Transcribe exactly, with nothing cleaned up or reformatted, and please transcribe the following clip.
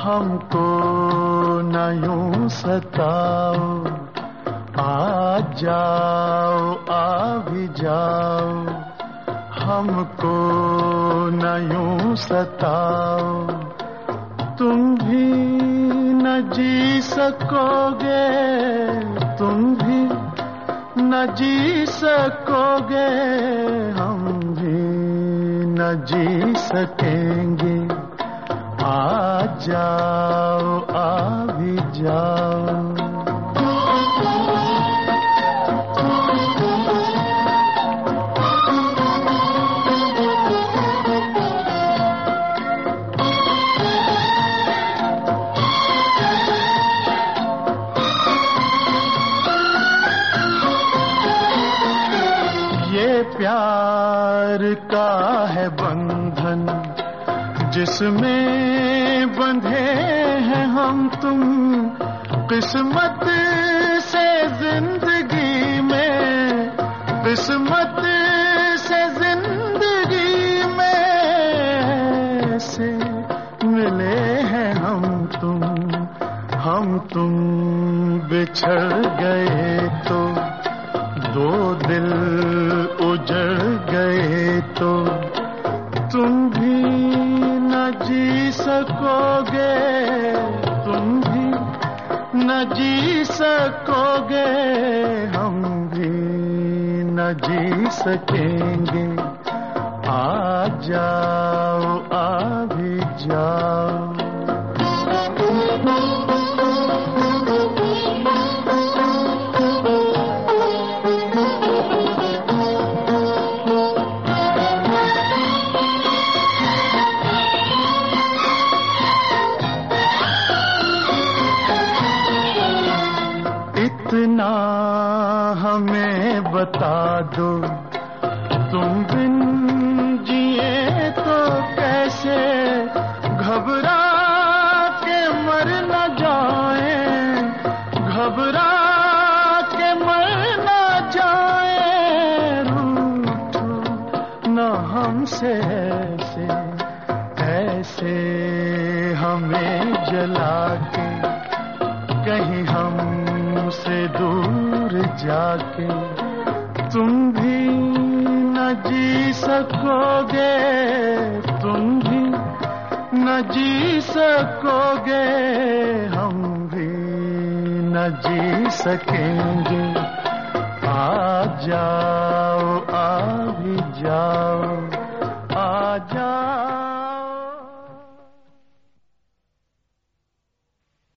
हमको न यूं सताओ, आ जाओ आ भी जाओ, हमको न यूं सताओ, तुम भी न जी सकोगे, तुम भी न जी सकोगे, हम भी न जी सकेंगे, आ जाओ आ भी जाओ। ये प्यार का है बंधन जिसमें बंधे हैं हम तुम, किस्मत से जिंदगी में, किस्मत से जिंदगी में से मिले हैं हम तुम, हम तुम बिछड़ गए तो दो दिल उजड़ गए तो तुम भी न जी सकोगे, तुम भी न जी सकोगे, हम भी न जी सकेंगे, आ जाओ आ भी जाओ। इतना हमें बता दो, तुम बिन जिए तो कैसे, घबरा के मर न जाए, घबरा के मर न जाए, रूठो न हमसे ऐसे, ऐसे हमें जला के कहीं हम से दूर जाके, तुम भी न जी सकोगे, तुम भी न जी सकोगे, हम भी न जी सकेंगे, आ जाओ आ भी जाओ, आ जाओ।